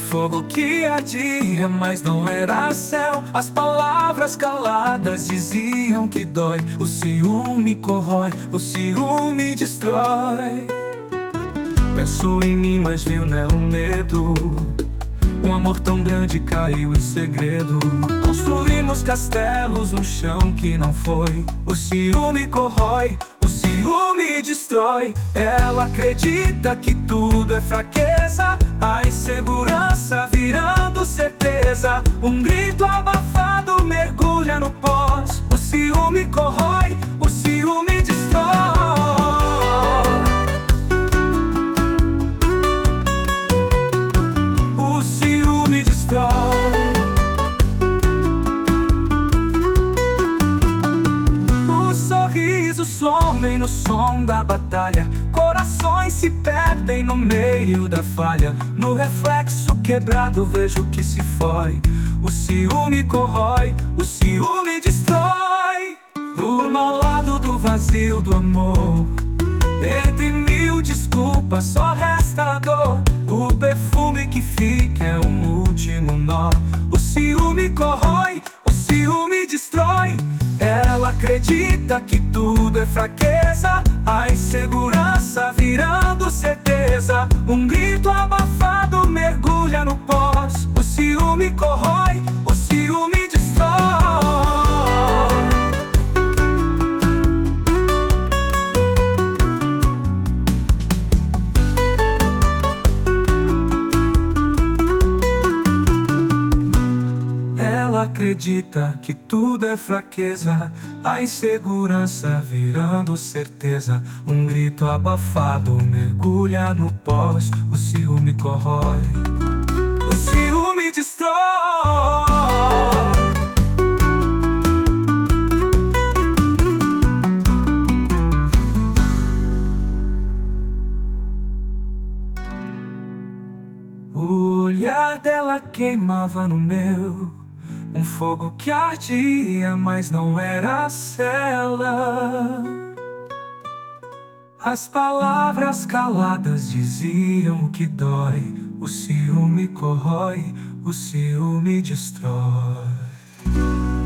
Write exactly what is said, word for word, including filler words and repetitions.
fogo que ardia, mas não era céu. As palavras caladas diziam que dói. O ciúme corrói, o ciúme destrói. Pensou em mim, mas viu nela um medo. Um amor tão grande caiu em segredo. Construímos castelos no chão que não foi. O ciúme corrói, o ciúme destrói. Ela acredita que tudo é fraqueza, a insegurança virando certeza. Um grito abafado mergulha no pós. O ciúme corrói, o ciúme destrói. Os sorrisos somem no som da batalha. Corações se perdem no meio da falha. No reflexo quebrado vejo que se foi. O ciúme corrói, o ciúme destrói. Do mau lado do vazio do amor, entre mil desculpas só resta a dor. O perfume que fica é um último nó. O ciúme corrói, o ciúme destrói. Ela acredita que tudo é fraqueza, a insegurança virando certeza. Um grito abafado mergulha no pós. O ciúme corrói, o ciúme destrói. Acredita que tudo é fraqueza, a insegurança virando certeza. Um grito abafado mergulha no pós. O ciúme corrói, o ciúme destrói. O olhar dela queimava no meu, um fogo que ardia, mas não era ela. As palavras caladas diziam que dói. O ciúme corrói, o ciúme destrói.